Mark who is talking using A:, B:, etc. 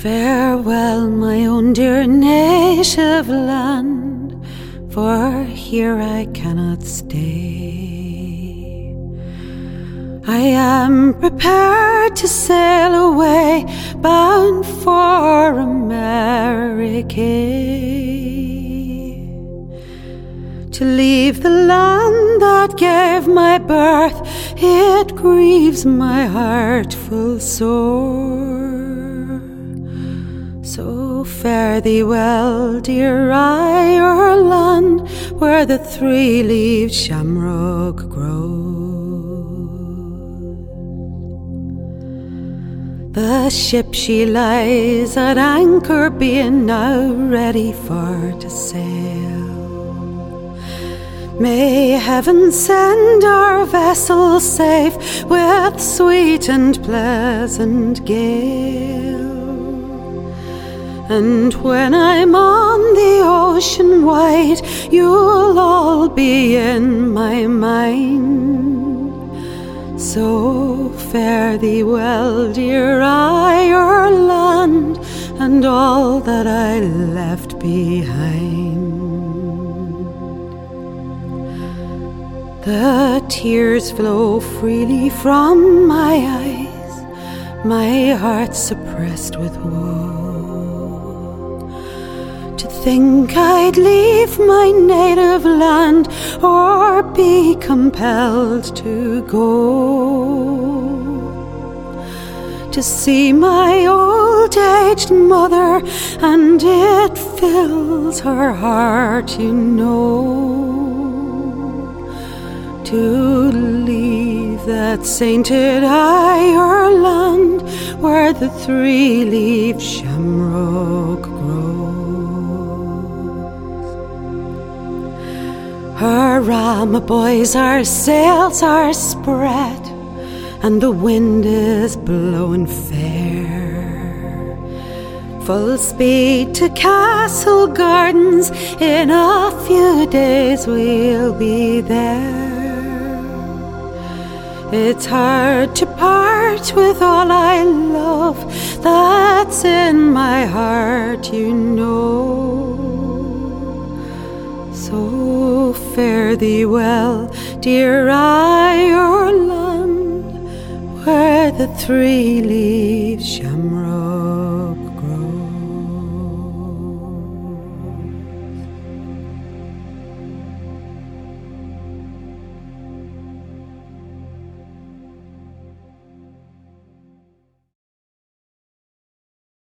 A: Farewell, my own dear native land, for here I cannot stay. I am prepared to sail away, bound for America, to leave the land that gave my birth. It grieves my heart full sore. So fare thee well, dear Ireland, where the three-leaved shamrock grows. The ship she lies at anchor, being now ready for to sail. May heaven send our vessel safe with sweet and pleasant gale. And when I'm on the ocean wide, you'll all be in my mind. So fare thee well, dear Ireland, and all that I left behind. The tears flow freely from my eyes, my heart suppressed with woe. To think I'd leave my native land, or be compelled to go, to see my old-aged mother, and it fills her heart, you know, to leave that sainted Ireland where the three-leaved shamrock grows. Hurrah, my boys, our sails are spread, and the wind is blowing fair. Full speed to Castle Gardens, in a few days we'll be there. It's hard to part with all I love, that's in my heart, you know. So fare thee well, dear Ireland, where the three-leaved shamrock